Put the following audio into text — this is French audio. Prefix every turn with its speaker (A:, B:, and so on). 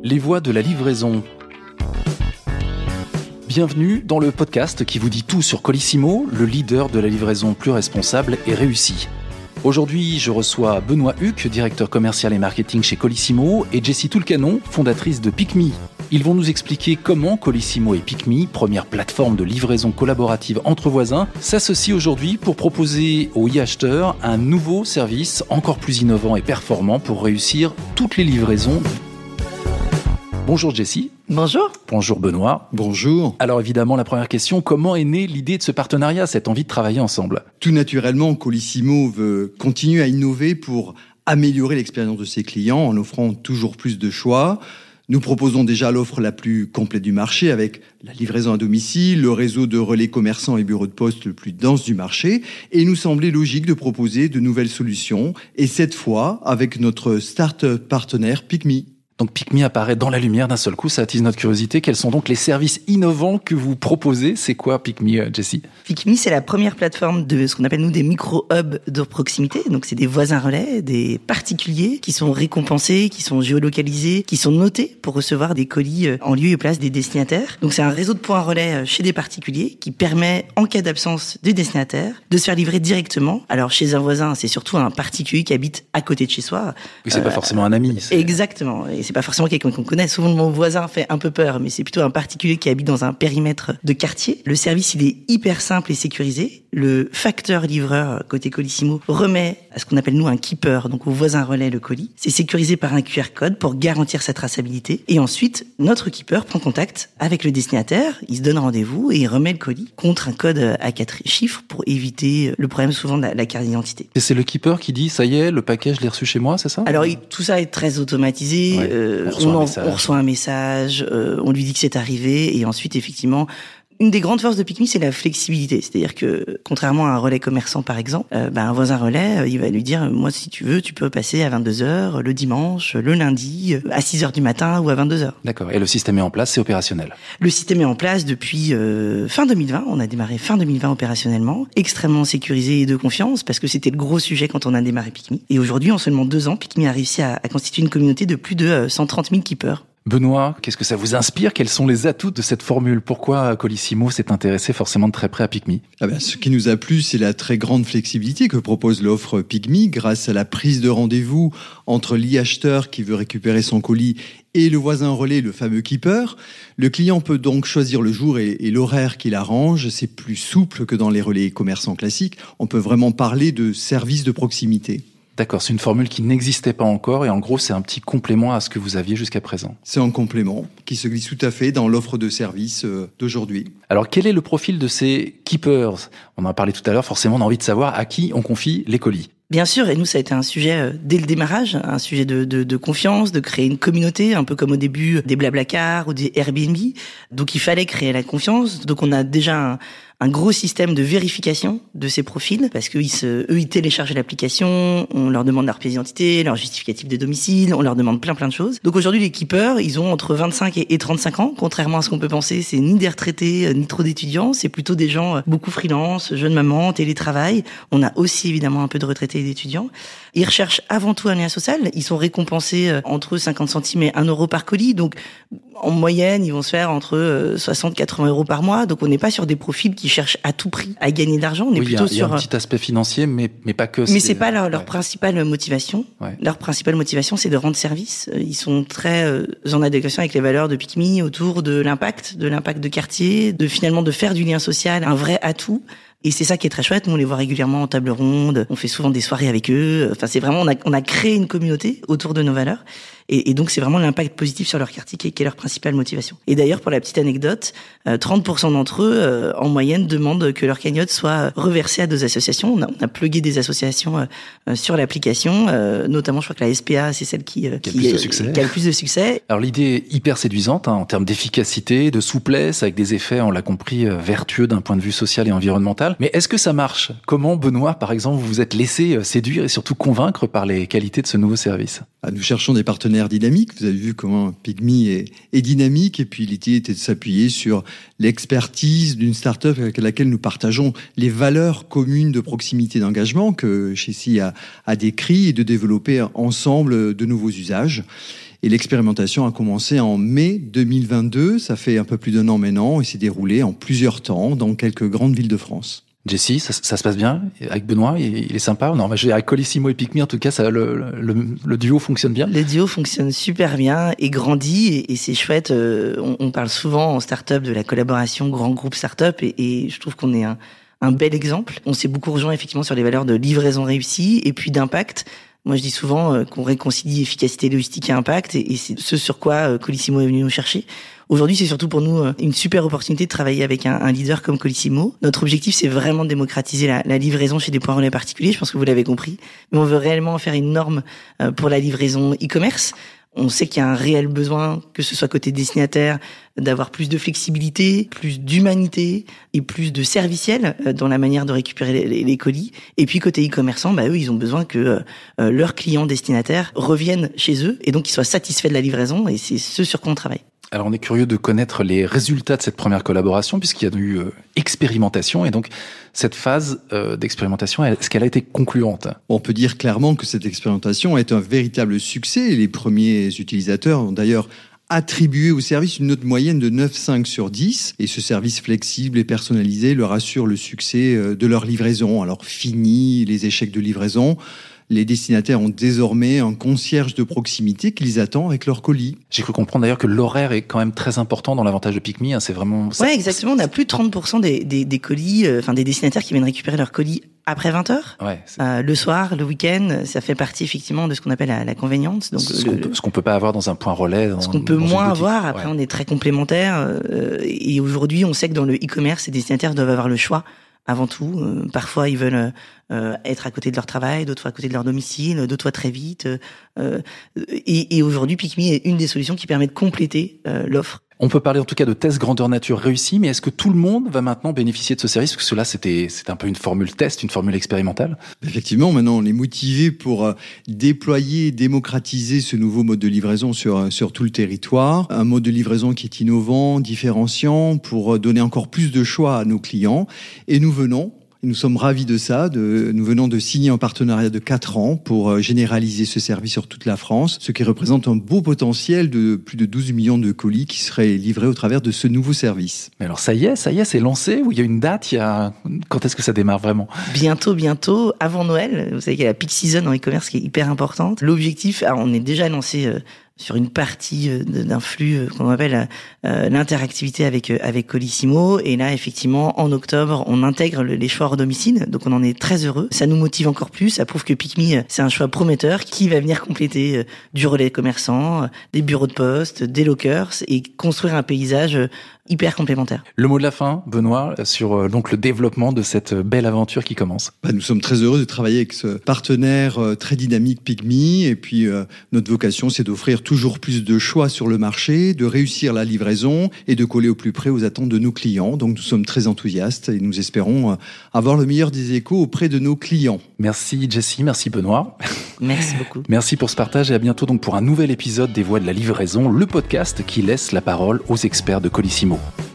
A: Les voix de la livraison. Bienvenue dans le podcast qui vous dit tout sur Colissimo, le leader de la livraison plus responsable et réussie. Aujourd'hui, je reçois Benoît Huc, directeur commercial et marketing chez Colissimo, et Jessie Toulcanon, fondatrice de PickMe. Ils vont nous expliquer comment Colissimo et PickMe, première plateforme de livraison collaborative entre voisins, s'associent aujourd'hui pour proposer aux e-acheteurs un nouveau service encore plus innovant et performant pour réussir toutes les livraisons. Bonjour Jessie.
B: Bonjour.
A: Bonjour Benoît.
C: Bonjour.
A: Alors évidemment, la première question, comment est née l'idée de ce partenariat, cette envie de travailler ensemble ?
C: Tout naturellement, Colissimo veut continuer à innover pour améliorer l'expérience de ses clients en offrant toujours plus de choix. Nous proposons déjà l'offre la plus complète du marché avec la livraison à domicile, le réseau de relais commerçants et bureaux de poste le plus dense du marché. Et il nous semblait logique de proposer de nouvelles solutions. Et cette fois, avec notre start-up partenaire PickMe.
A: Donc PickMe apparaît dans la lumière d'un seul coup, ça attise notre curiosité. Quels sont donc les services innovants que vous proposez ? C'est quoi PickMe, Jessie ?
B: PickMe, c'est la première plateforme de ce qu'on appelle nous des micro-hubs de proximité. Donc c'est des voisins relais, des particuliers qui sont récompensés, qui sont géolocalisés, qui sont notés pour recevoir des colis en lieu et place des destinataires. Donc c'est un réseau de points relais chez des particuliers qui permet, en cas d'absence du destinataire, de se faire livrer directement. Alors chez un voisin, c'est surtout un particulier qui habite à côté de chez soi.
A: Oui, c'est pas forcément un ami.
B: Exactement. Et c'est pas forcément quelqu'un qu'on connaît. Souvent, le mot voisin fait un peu peur, mais c'est plutôt un particulier qui habite dans un périmètre de quartier. Le service, il est hyper simple et sécurisé. Le facteur livreur, côté Colissimo, remet à ce qu'on appelle nous un keeper, donc au voisin relais le colis. C'est sécurisé par un QR code pour garantir sa traçabilité. Et ensuite, notre keeper prend contact avec le destinataire, il se donne rendez-vous et il remet le colis contre un code à 4 chiffres pour éviter le problème souvent de la carte d'identité.
A: Et c'est le keeper qui dit, ça y est, le paquet, je l'ai reçu chez moi, c'est ça ?
B: Alors, tout ça est très automatisé.
A: Ouais.
B: On reçoit un message, on lui dit que c'est arrivé, et ensuite, effectivement, une des grandes forces de PickMe, c'est la flexibilité. C'est-à-dire que, contrairement à un relais commerçant, par exemple, un voisin relais, il va lui dire, moi, si tu veux, tu peux passer à 22h, le dimanche, le lundi, à 6h du matin ou à 22h.
A: D'accord. Et le système est en place, c'est opérationnel.
B: Le système est en place depuis fin 2020. On a démarré fin 2020 opérationnellement, extrêmement sécurisé et de confiance, parce que c'était le gros sujet quand on a démarré PickMe. Et aujourd'hui, en seulement 2 ans, PickMe a réussi à constituer une communauté de plus de 130 000 keepers.
A: Benoît, qu'est-ce que ça vous inspire ? Quels sont les atouts de cette formule ? Pourquoi Colissimo s'est intéressé forcément de très près à PickMe ?
C: Ce qui nous a plu, c'est la très grande flexibilité que propose l'offre PickMe grâce à la prise de rendez-vous entre l'e-acheteur qui veut récupérer son colis et le voisin relais, le fameux keeper. Le client peut donc choisir le jour et l'horaire qu'il arrange. C'est plus souple que dans les relais commerçants classiques. On peut vraiment parler de service de proximité.
A: D'accord, c'est une formule qui n'existait pas encore et en gros, c'est un petit complément à ce que vous aviez jusqu'à présent.
C: C'est un complément qui se glisse tout à fait dans l'offre de service d'aujourd'hui.
A: Alors, quel est le profil de ces keepers ? On en a parlé tout à l'heure, forcément, on a envie de savoir à qui on confie les colis.
B: Bien sûr, et nous, ça a été un sujet dès le démarrage, un sujet de confiance, de créer une communauté, un peu comme au début des Blablacar ou des Airbnb. Donc, il fallait créer la confiance. Donc, on a déjà un gros système de vérification de ces profils, parce qu'eux, ils téléchargent l'application, on leur demande leur pièce d'identité, leur justificatif de domicile, on leur demande plein de choses. Donc aujourd'hui, les keepers, ils ont entre 25 et 35 ans, contrairement à ce qu'on peut penser, c'est ni des retraités, ni trop d'étudiants, c'est plutôt des gens beaucoup freelance, jeunes mamans, télétravail. On a aussi évidemment un peu de retraités et d'étudiants. Ils recherchent avant tout un lien social, ils sont récompensés entre 50 centimes et 1 euro par colis, donc en moyenne, ils vont se faire entre 60 et 80 euros par mois, donc on n'est pas sur des profils qui cherchent à tout prix à gagner de l'argent, on est plutôt sur...
A: Il y a un petit aspect financier, mais pas que.
B: Mais c'est pas leur principale motivation.
A: Ouais.
B: Leur principale motivation, c'est de rendre service. Ils sont très en adéquation avec les valeurs de PickMe autour de l'impact de quartier, de faire du lien social un vrai atout. Et c'est ça qui est très chouette. Nous, on les voit régulièrement en table ronde. On fait souvent des soirées avec eux. Enfin, c'est vraiment, on a créé une communauté autour de nos valeurs. Et donc, c'est vraiment l'impact positif sur leur quartier qui est leur principale motivation. Et d'ailleurs, pour la petite anecdote, 30% d'entre eux, en moyenne, demandent que leur cagnotte soit reversée à 2 associations. On a plugué des associations sur l'application, notamment, je crois que la SPA, c'est celle qui a le plus de succès.
A: Alors, l'idée est hyper séduisante, en termes d'efficacité, de souplesse, avec des effets, on l'a compris, vertueux d'un point de vue social et environnemental. Mais est-ce que ça marche ? Comment, Benoît, par exemple, vous vous êtes laissé séduire et surtout convaincre par les qualités de ce nouveau service ?
C: Nous cherchons des partenaires dynamiques. Vous avez vu comment PickMe est dynamique. Et puis l'idée était de s'appuyer sur l'expertise d'une start-up avec laquelle nous partageons les valeurs communes de proximité d'engagement que Jessie a décrit et de développer ensemble de nouveaux usages. Et l'expérimentation a commencé en mai 2022. Ça fait un peu plus d'1 an maintenant et s'est déroulé en plusieurs temps dans quelques grandes villes de France.
A: Jessie, ça se passe bien avec Benoît, il est sympa? Non, avec Colissimo et Pick Me, en tout cas, le duo fonctionne bien?
B: Le duo fonctionne super bien et grandit et c'est chouette. On parle souvent en start-up de la collaboration grand groupe start-up et je trouve qu'on est un bel exemple. On s'est beaucoup rejoint effectivement sur les valeurs de livraison réussie et puis d'impact. Moi, je dis souvent qu'on réconcilie efficacité logistique et impact et c'est ce sur quoi Colissimo est venu nous chercher. Aujourd'hui, c'est surtout pour nous une super opportunité de travailler avec un leader comme Colissimo. Notre objectif, c'est vraiment de démocratiser la livraison chez des points relais particuliers. Je pense que vous l'avez compris. Mais on veut réellement en faire une norme pour la livraison e-commerce. On sait qu'il y a un réel besoin, que ce soit côté destinataire, d'avoir plus de flexibilité, plus d'humanité et plus de serviciel dans la manière de récupérer les colis. Et puis côté e-commerçant, eux, ils ont besoin que leurs clients destinataires reviennent chez eux et donc qu'ils soient satisfaits de la livraison. Et c'est ce sur quoi on travaille.
A: Alors on est curieux de connaître les résultats de cette première collaboration puisqu'il y a eu expérimentation et donc cette phase d'expérimentation, est-ce qu'elle a été concluante?
C: On peut dire clairement que cette expérimentation est un véritable succès. Les premiers utilisateurs ont d'ailleurs attribué au service une note moyenne de 9,5 sur 10 et ce service flexible et personnalisé leur assure le succès de leur livraison. Alors fini les échecs de livraison. Les destinataires ont désormais un concierge de proximité qui les attend avec leur colis.
A: J'ai cru comprendre d'ailleurs que l'horaire est quand même très important dans l'avantage de Pick Me. C'est vraiment ça.
B: Ouais, exactement. On a plus de 30% des colis, des destinataires qui viennent récupérer leur colis après 20 heures.
A: Ouais,
B: le soir, le week-end, ça fait partie effectivement de ce qu'on appelle la convenience. Donc
A: ce qu'on peut pas avoir dans un point relais.
B: Ce qu'on peut moins avoir. Après, on est très complémentaires. Et aujourd'hui, on sait que dans le e-commerce, les destinataires doivent avoir le choix. Avant tout, parfois ils veulent être à côté de leur travail, d'autres fois à côté de leur domicile, d'autres fois très vite. Et aujourd'hui, Pick Me est une des solutions qui permet de compléter l'offre.
A: On peut parler en tout cas de test grandeur nature réussi, mais est-ce que tout le monde va maintenant bénéficier de ce service? Parce que là, c'était un peu une formule test, une formule expérimentale.
C: Effectivement, maintenant, on est motivé pour déployer, démocratiser ce nouveau mode de livraison sur tout le territoire. Un mode de livraison qui est innovant, différenciant, pour donner encore plus de choix à nos clients. Et nous sommes ravis de ça. Nous venons de signer un partenariat de 4 ans pour généraliser ce service sur toute la France, ce qui représente un beau potentiel de plus de 12 millions de colis qui seraient livrés au travers de ce nouveau service.
A: Mais alors ça y est, c'est lancé ou il y a une date? Quand est-ce que ça démarre vraiment?
B: Bientôt, avant Noël. Vous savez qu'il y a la peak season en e-commerce qui est hyper importante. L'objectif, on est déjà lancé sur une partie d'un flux qu'on appelle l'interactivité avec Colissimo. Et là, effectivement, en octobre, on intègre les choix hors domicile. Donc, on en est très heureux. Ça nous motive encore plus. Ça prouve que Pick Me, c'est un choix prometteur qui va venir compléter du relais commerçant, des bureaux de poste, des lockers et construire un paysage hyper complémentaire.
A: Le mot de la fin, Benoît, sur donc le développement de cette belle aventure qui commence.
C: Nous sommes très heureux de travailler avec ce partenaire très dynamique Pick Me. Et puis, notre vocation, c'est d'offrir toujours plus de choix sur le marché, de réussir la livraison et de coller au plus près aux attentes de nos clients. Donc, nous sommes très enthousiastes et nous espérons avoir le meilleur des échos auprès de nos clients.
A: Merci Jessie, merci Benoît.
B: Merci beaucoup.
A: Merci pour ce partage et à bientôt donc pour un nouvel épisode des Voix de la livraison, le podcast qui laisse la parole aux experts de Colissimo.